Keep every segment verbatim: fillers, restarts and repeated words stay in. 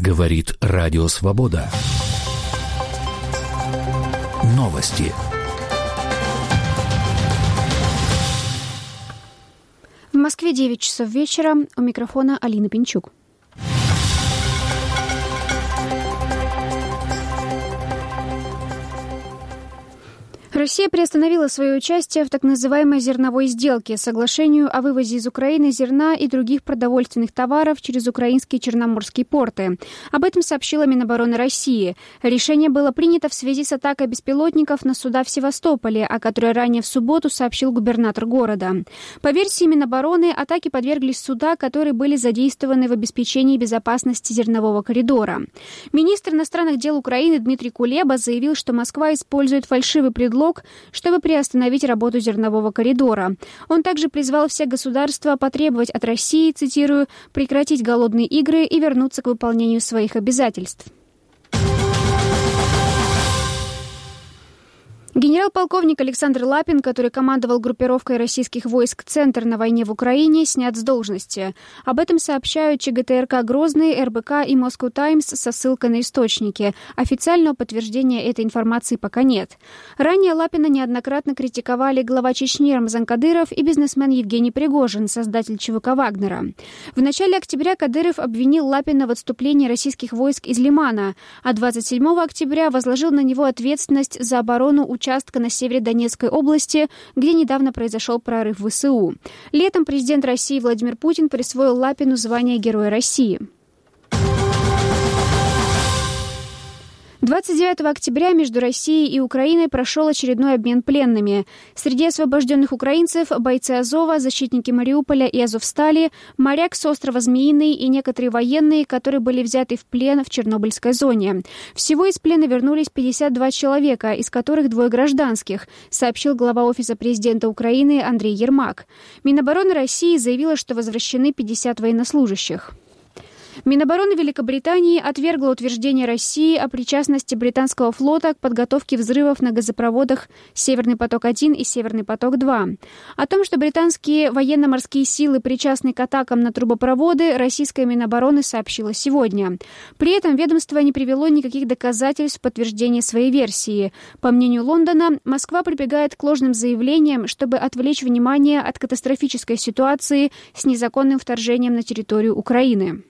Говорит Радио Свобода. Новости. В Москве девять часов вечера. У микрофона Алина Пинчук. Россия приостановила свое участие в так называемой зерновой сделке, соглашению о вывозе из Украины зерна и других продовольственных товаров через украинские черноморские порты. Об этом сообщила Минобороны России. Решение было принято в связи с атакой беспилотников на суда в Севастополе, о которой ранее в субботу сообщил губернатор города. По версии Минобороны, атаке подверглись суда, которые были задействованы в обеспечении безопасности зернового коридора. Министр иностранных дел Украины Дмитрий Кулеба заявил, что Москва использует фальшивый предлог, чтобы приостановить работу зернового коридора. Он также призвал все государства потребовать от России, цитирую, «прекратить голодные игры и вернуться к выполнению своих обязательств». Генерал-полковник Александр Лапин, который командовал группировкой российских войск «Центр» на войне в Украине, снят с должности. Об этом сообщают ЧГТРК «Грозный», эр бэ ка и «Москоу Таймс» со ссылкой на источники. Официального подтверждения этой информации пока нет. Ранее Лапина неоднократно критиковали глава Чечни Рамзан Кадыров и бизнесмен Евгений Пригожин, создатель ЧВК «Вагнера». В начале октября Кадыров обвинил Лапина в отступлении российских войск из Лимана, а двадцать седьмого октября возложил на него ответственность за оборону участка участка на севере Донецкой области, где недавно произошел прорыв вэ эс у. Летом президент России Владимир Путин присвоил Лапину звание Героя России. двадцать девятого октября между Россией и Украиной прошел очередной обмен пленными. Среди освобожденных украинцев бойцы Азова, защитники Мариуполя и Азовстали, моряк с острова Змеиный и некоторые военные, которые были взяты в плен в Чернобыльской зоне. Всего из плена вернулись пятьдесят два человека, из которых двое гражданских, сообщил глава Офиса президента Украины Андрей Ермак. Минобороны России заявила, что возвращены пятьдесят военнослужащих. Минобороны Великобритании отвергла утверждение России о причастности британского флота к подготовке взрывов на газопроводах «Северный поток-один» и «Северный поток-два». О том, что британские военно-морские силы причастны к атакам на трубопроводы, российская Минобороны сообщила сегодня. При этом ведомство не привело никаких доказательств подтверждения своей версии. По мнению Лондона, Москва прибегает к ложным заявлениям, чтобы отвлечь внимание от катастрофической ситуации с незаконным вторжением на территорию Украины.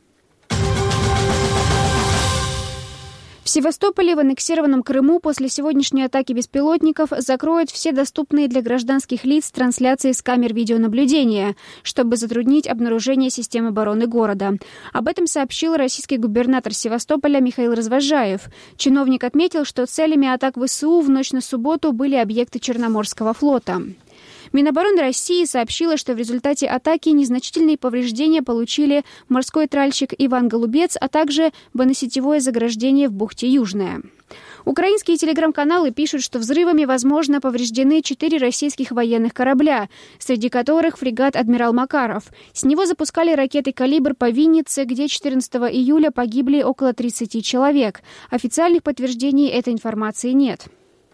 В Севастополе, в аннексированном Крыму, после сегодняшней атаки беспилотников закроют все доступные для гражданских лиц трансляции с камер видеонаблюдения, чтобы затруднить обнаружение систем обороны города. Об этом сообщил российский губернатор Севастополя Михаил Развозжаев. Чиновник отметил, что целями атак вэ эс у в ночь на субботу были объекты Черноморского флота. Минобороны России сообщила, что в результате атаки незначительные повреждения получили морской тральщик Иван Голубец, а также водосетевое заграждение в бухте Южная. Украинские телеграм-каналы пишут, что взрывами, возможно, повреждены четыре российских военных корабля, среди которых фрегат «Адмирал Макаров». С него запускали ракеты «Калибр» по Виннице, где четырнадцатого июля погибли около тридцати человек. Официальных подтверждений этой информации нет.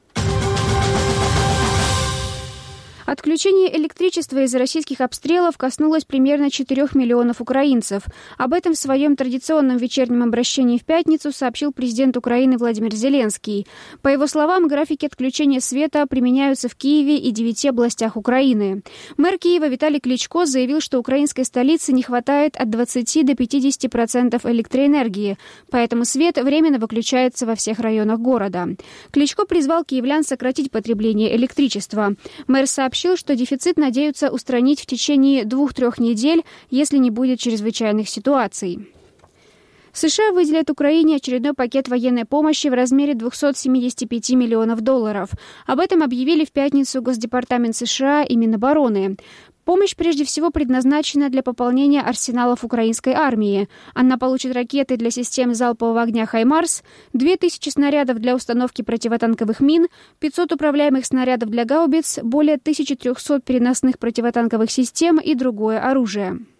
Отключение электричества из-за российских обстрелов коснулось примерно четырёх миллионов украинцев. Об этом в своем традиционном вечернем обращении в пятницу сообщил президент Украины Владимир Зеленский. По его словам, графики отключения света применяются в Киеве и девяти областях Украины. Мэр Киева Виталий Кличко заявил, что украинской столице не хватает от двадцати до пятидесяти процентов электроэнергии, поэтому свет временно выключается во всех районах города. Кличко призвал киевлян сократить потребление электричества. Мэр сообщил, что дефицит надеются устранить в течение двух-трех недель, если не будет чрезвычайных ситуаций. США выделят Украине очередной пакет военной помощи в размере двухсот семидесяти пяти миллионов долларов. Об этом объявили в пятницу Госдепартамент США и Минобороны. Помощь прежде всего предназначена для пополнения арсеналов украинской армии. Она получит ракеты для систем залпового огня «Хаймарс», две тысячи снарядов для установки противотанковых мин, пятьсот управляемых снарядов для гаубиц, более тысячи трехсот переносных противотанковых систем и другое оружие.